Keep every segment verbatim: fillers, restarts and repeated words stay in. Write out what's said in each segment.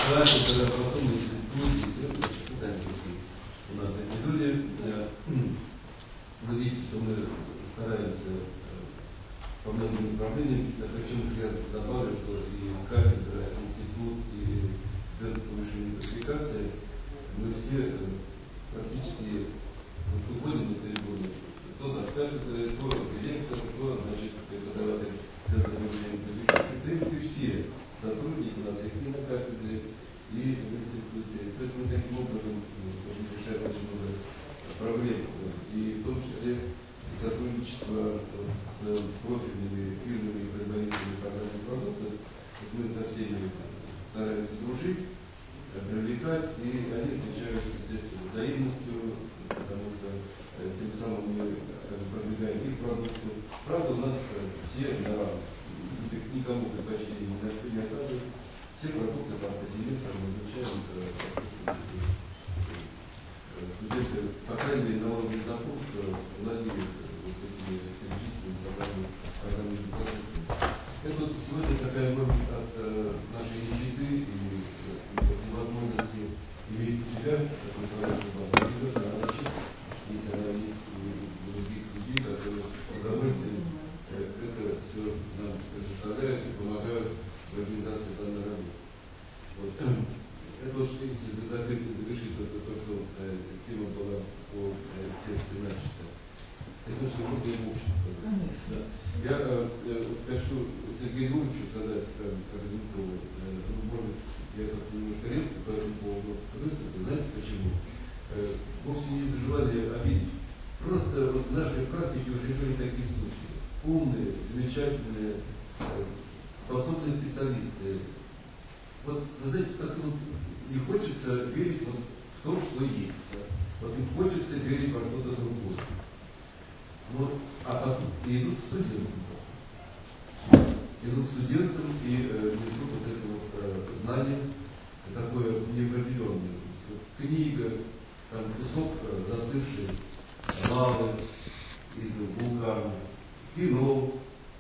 Да, когда потом институт, и все, куда они такие у нас эти люди. Вы видите, что мы стараемся по многим направлениям, причем я добавлю, что и кафедра, институт, и центр повышения квалификации, мы все практически выходим на трибуну. Кто за кафедрой, кто ректор, кто, значит, преподаватель центра повышения квалификации. В принципе, все сотрудники у нас и на кафедре, и в институте. То есть мы таким образом решаем очень много проблем. И в том числе и сотрудничество с профильными фирмами и производителями программных продуктов. Мы со всеми стараемся дружить, привлекать, и они отвечают, естественно, взаимностью, потому что тем самым мы продвигаем их продукты. Правда, у нас все на равных, никому предпочтения не оказывают. Все продукты там по семестрам мы изучаем, студенты, по крайней мере, на уровне знакомства владеют вот этими перечисленными программными продуктами. Это вот сегодня такая может от э, нашей нищеты и э, невозможности иметь себя, как мы хорошо знаем, идет на рабочий, если она есть у других людей, которые с удовольствием э, это все нам предоставляют и помогают в организации данной работы. Вот. Это вот, если закрыть и завершить, то, то, то что э, тема была по э, сердцу начата. Это что можно и в общем сказать. Да. Я э, хочу Сергею Юрьевичу сказать, как, как Зенкову, э, ну, может, я как-то немножко резко по этому поводу выступил. Знаете почему? Э, вовсе не из желания обидеть. Просто вот в нашей практике уже были такие случаи. Умные, замечательные, э, способные специалисты. Вот, вы знаете, как-то вот не хочется верить вот в то, что есть. Да? Вот им хочется верить во что-то другое. Вот, а потом и идут к студентам. Идут к студентам и э, несут вот это вот э, знание, такое неопределенное. Книга, там кусок э, застывшей лавы из вулкана, кино.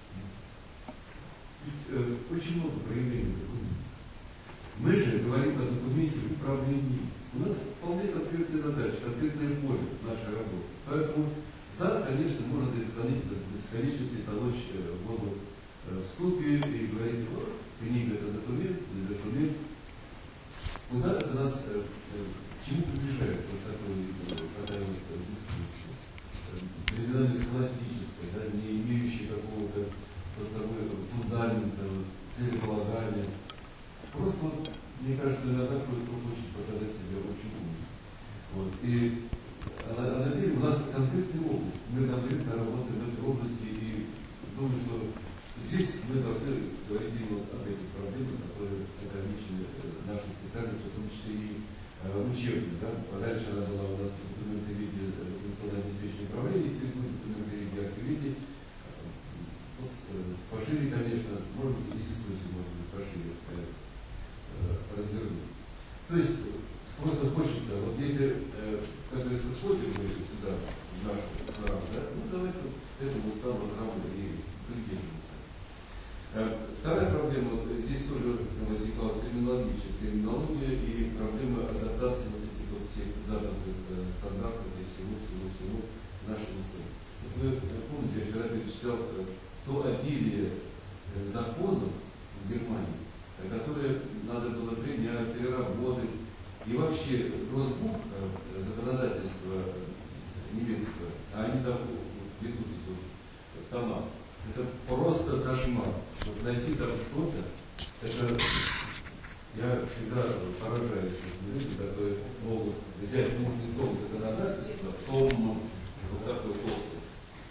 Ведь, э, очень много проявлений документов. Мы же говорим о документе управления. У нас вполне конкретная задача, конкретное поле нашей работы. Поэтому, да, конечно, можно бесконечно толочь воду в ступе и говорить, вот, книга это документ, не документ. Куда это нас, к чему приближает вот такой, такая вот дискуссия? Временами схоластическая, да, не имеющая какого-то под собой фундамента, целеполагания. Просто вот, мне кажется, иногда кто-то хочет показать себя очень умным. Вот. И а на, на деле у нас конкретная область. Мы конкретно работаем в этой области и думаю, что здесь мы должны говорить именно об этих проблемах, которые ограничены нашей специальностью, в том числе и э, учебной. Да? Раньше она была у нас в документной виде информационное обеспечение управления, теперь будет документной виде активидения. Вот, э, пошире, конечно, может быть, и дискуссию может быть пошире э, развернуть. То есть просто хочется, вот если, э, как говорится, входим мы сюда, в нашу программу, да, ну давайте вот этому стану работы и придерживаться. Э, вторая проблема, вот, здесь тоже возникла терминология, терминология и проблема адаптации вот этих вот всех заданных э, стандартов и всего, всего, всего нашего истории. Вот вы помните, я вчера перечислял э, то обилие э, законов в Германии, которые надо было принять, переработать. И вообще Госбух, законодательство немецкого, а они там ведут эти тома, это просто кошмар. Вот найти там что-то, это я всегда поражаюсь людям, которые могут взять нужный том законодательства, том вот такой толстый,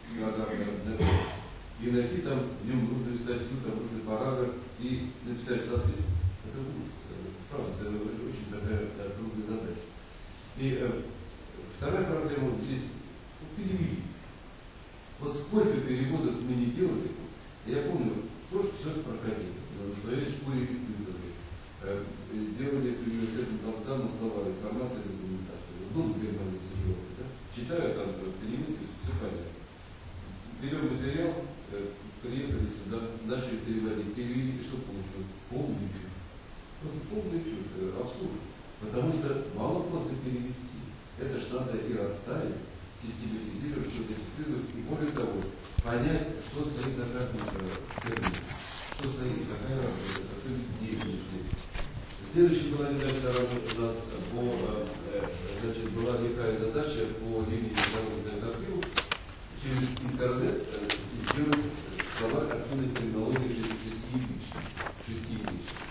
и найти там в нем нужную статью, там нужный параграф и написать соответственно. Это будет, правда, это очень такая да, трудная задача. И э, вторая проблема здесь ну, перевели. Вот сколько переводов мы не делали, я помню, то, что все это проходило. На своей школе испытывали. Э, делали с университетом Толстана слова информация, документация. Был в Германии сижу, да? Читаю там по-немецки, все понятно. Берем материал, э, приехали сюда, начали переводить. Перевели, что получилось? Полный чушь. Просто полная чушь, абсурд. Потому что мало просто перевести. Это ж надо и расставить, систематизировать, классифицировать, и более того, понять, что стоит за каждым термином, что стоит, какая работа, какой деятельность. Следующая была недавняя работа у нас по, значит, была некая задача по линии международных взаимоотношений через интернет сделать слова активной терминологии шестиязычной, шестиязычной.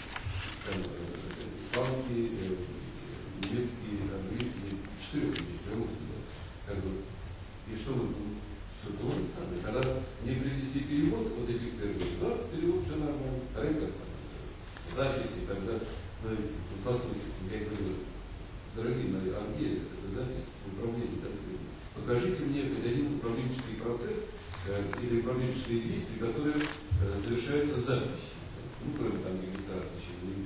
Испанский, немецкий, английский, четырехязычный, русский. Как бы. И что вы, все то же самое. Когда не привести перевод вот этих терминов, да, перевод все нормально. Рынок, записи, когда, ну, по сути, я говорю, дорогие мои, а где запись управления? Покажите мне хоть один управленческий процесс э, или управленческие действия, которые э, совершаются записью. Ну, кроме там регистрации чего-нибудь.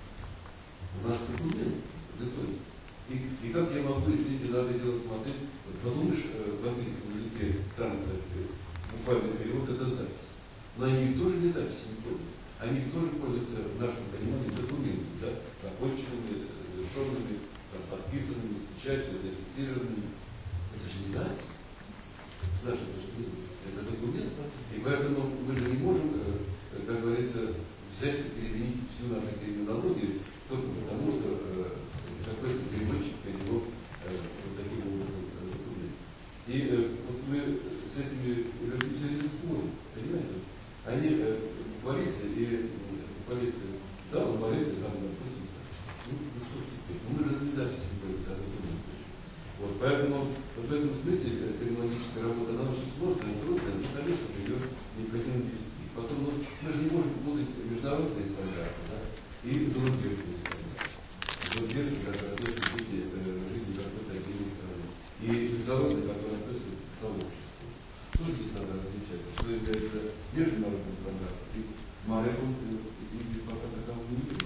У нас документ готовит. И, и как я могу, извините, надо дело смотреть, вот, подумаешь, э, в английском языке, там э, буквальный перевод, это запись. Но они тоже не записи не пользуются. Они тоже пользуются в нашем понимании документами, да, законченными, завершенными, там, подписанными, с печатью, зарегистрированными. Это же не запись. Саша, это же это документ. И поэтому мы же не можем, э, как говорится, взять и переменить всю нашу терминологию только потому, что э, какой-то переводчик перевел э, вот таким образом документ. И э, вот мы с этими людьми все время спорим, понимаете? Они э, буквалисты и буквалисты, да, лаборанты, там, допустим, ну, ну что ж теперь, ну, мы же не записи не будем, а документы. Вот, поэтому вот в этом смысле терминологическая работа, она очень сложная, трудная, но, конечно же, ее необходимо вести. Потом, ну, мы же не можем путать международные стандарты, да, и зарубежные стандарты. Зарубежные, которые относятся к жизни какой-то отдельной страны. И международные, которые относятся к сообществу. Что здесь надо различать? Что является международным стандартом? И Мареком, и пока такового не видно.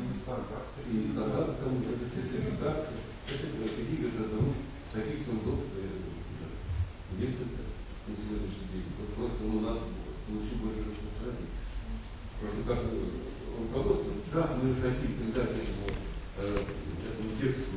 И не стандарт, это спецификация. Какие это таких трудов несколько на сегодняшний день. Вот просто у нас получить больше распространения. Просто как руководство, как мы хотим придать этому, э, этому тексту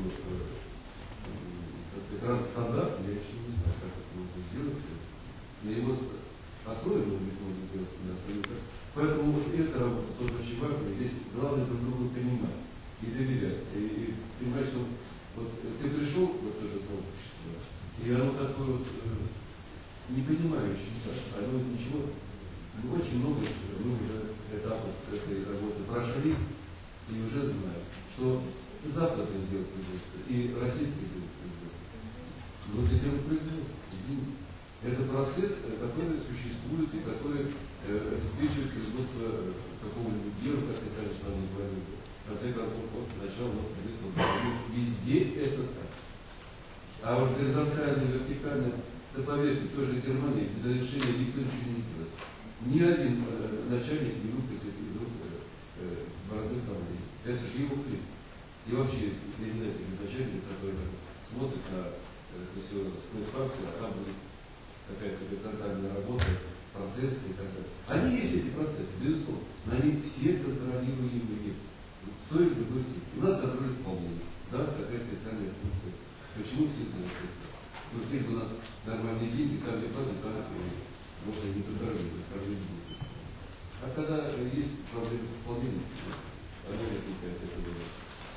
э, стандарт, я еще не знаю, как это можно сделать. На его основе можно сделать стандарт. Поэтому вот эта работа тоже очень важна. Здесь главное друг друга понимать и доверять. И, и понимать, что вот ты пришел в вот это сообщество, и оно такое вот э, непонимающее, да? Оно ничего, ну, очень много мы уже этапов этой работы прошли и уже знаем, что западное дело производства и российское дело производства. Но это дело производства, извините. Это процесс, который существует и который э, обеспечивает производство какого-нибудь дела, как это раньше нам говорили. В конце концов, вот начало производства. Везде это так. А вот горизонтально, вертикально, да поверьте, тоже Германия без разрешения никто ничего не делает. Ни один э, начальник не выпустит из рук э, э, борозды камней. Это же его хлеб. И вообще, я не знаю, начальник, который смотрит на это все сквозь факты, а там будет какая-то горизонтальная работа, процессы и так далее. Они есть эти процессы, безусловно, но они все контролируемые. В той или другой степени. У нас контроль исполнения. Да, такая специальная функция. Почему все знают это? Вот если бы у нас нормальные деньги, там не платят, там можно не подорожить, проблем не будет. А когда есть проблемы с исполнением, она возникает это дело.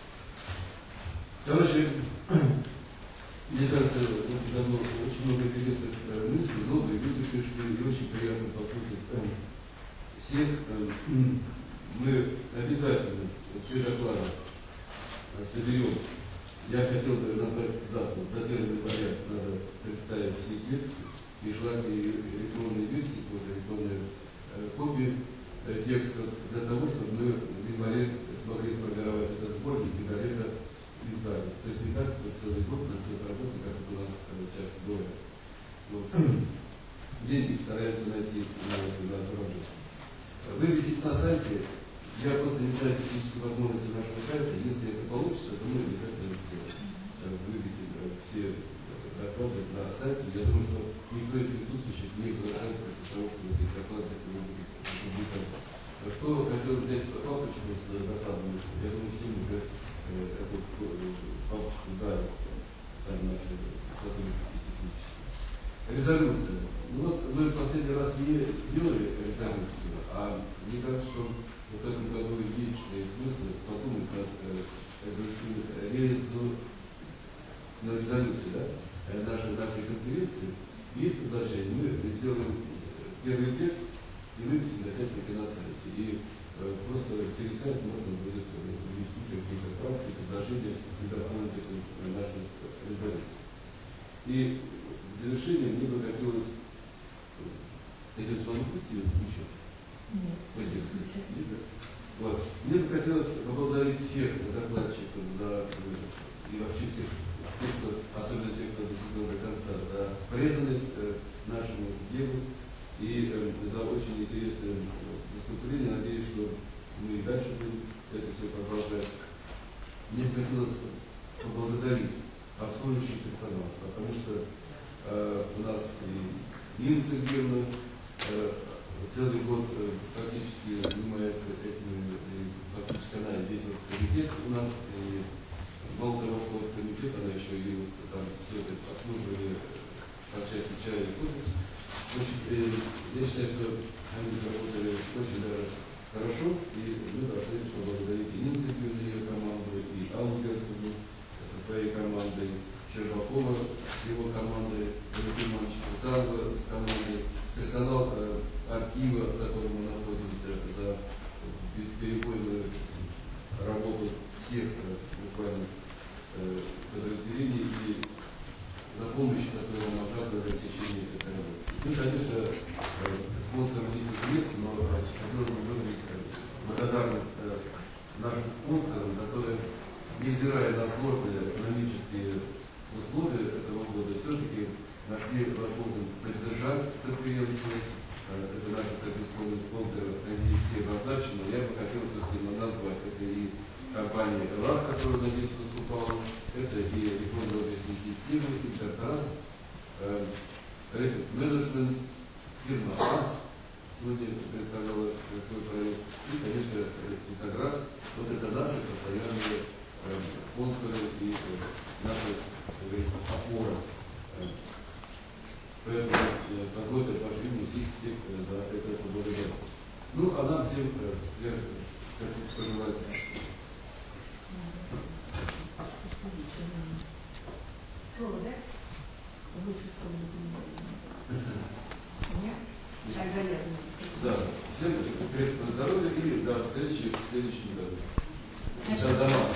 Короче, мне кажется, давно очень много интересных мыслей, новые люди пришли, и очень приятно послушать всех. Мы обязательно все доклады соберем. Я хотел бы назвать дату, до первого января надо представить все тексты, и желательно электронные версии, тоже электронные э, копии э, текстов, для того, чтобы мы в январе смогли сформировать этот сборник и дали это издали. То есть не так, что целый год на всю эту работу, как это у нас э, часто говорят. Вот. Деньги стараемся найти на эту работу. Вывесить на сайте. Я просто не знаю технической возможности нашего сайта. Если это получится, то мы обязательно сделаем. Вывесить все доклады на сайте. Я думаю, что никто из присутствующих не возражает против того, чтобы эти доклады опубликовать. Кто хотел взять папочку с докладами, я думаю, все резолюция. Ну вот мы в последний раз не делали резолюцию, а мне кажется, что в этом году есть смысл подумать над резолюцией, да, нашей, нашей конференции. Есть предложение, мы сделаем первый текст и вывесим опять-таки на сайте. И э, просто через сайт можно будет ввести какие-то правки, предложения и дополнить эту нашу резолюцию. И в завершение мне бы хотелось идет с вами пути еще. Нет. Спасибо. Вот. Мне бы хотелось поблагодарить всех докладчиков за и вообще всех, тех, кто, особенно тех, кто досидел до конца, за преданность э, нашему делу и э, за очень интересное выступление. Надеюсь, что мы и дальше будем это все продолжать. Мне бы хотелось поблагодарить обслуживающий персонал, потому что э, у нас и Нина Сергеевна э, целый год э, практически занимается этим, и, фактически она весь этот комитет у нас, и мало того, что вот комитет, она еще и вот, там все это обслуживание по части чая и кофе. Э, я считаю, что они заработали очень даже хорошо, и мы должны поблагодарить и Нину Сергеевну, ее команду, и Аллу Герцогу со своей командой, Щербакова с его командой, Валентин Иванович Курсанова с командой, персонал э, архива, в котором мы находимся, за бесперебойную работу всех э, буквально э, подразделений и за помощь, которую нам оказывали в течение этой работы. Ну, конечно, э, спонсоров нет, но хотелось бы выразить благодарность э, нашим спонсорам, которые, невзирая на сложные экономические условия этого года, все-таки нашли возможность поддержать конференцию. Это наши традиционные спонсоры, они все назначены. Я бы хотел все-таки назвать. Это и компания ЭЛА, которая здесь выступала, это и электронные офисные системы, Интертранс, Репис Менеджмент, фирма АС сегодня представляла свой проект. И, конечно, Интеграт. Вот это наши постоянные спонсоры и наши, как говорится, опора. Поэтому э, позвольте вашим имени всех, всех э, за это поблагодарить. Ну, а нам всем э, я хочу пожелать. Слово, да? Выше школы документации. Нет? Тогда я знаю. Да, всем крепкого здоровья и до встречи в следующем году. Сейчас до нас.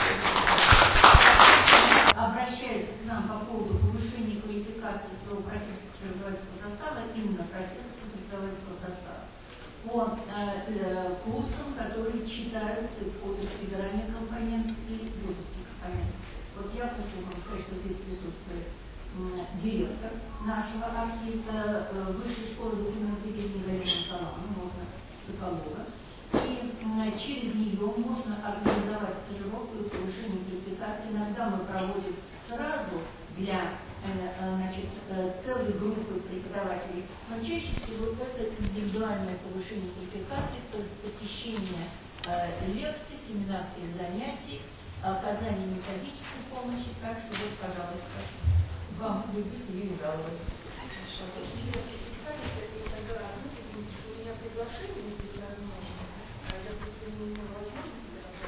Обращается к нам по поводу повышения квалификации своего профессорского преподавательского состава, именно профессорского преподавательского состава, по э, э, курсам, которые читаются и входят в федеральный компонент и вузовский компонент. Вот я хочу вам сказать, что здесь присутствует э, директор нашего архива, э, Высшей школы документоведения Галина Николаевна, можно Соколова. И через нее можно организовать стажировку и повышение квалификации. Иногда мы проводим сразу для значит, целой группы преподавателей, но чаще всего это индивидуальное повышение квалификации, посещение лекций, семинарских занятий, оказание методической помощи. Так что вот, пожалуйста, вам любители и жаловать. Хорошо. Если вы представите, тогда одну секундочку, у меня приглашение здесь возможно. Допустим, возможно,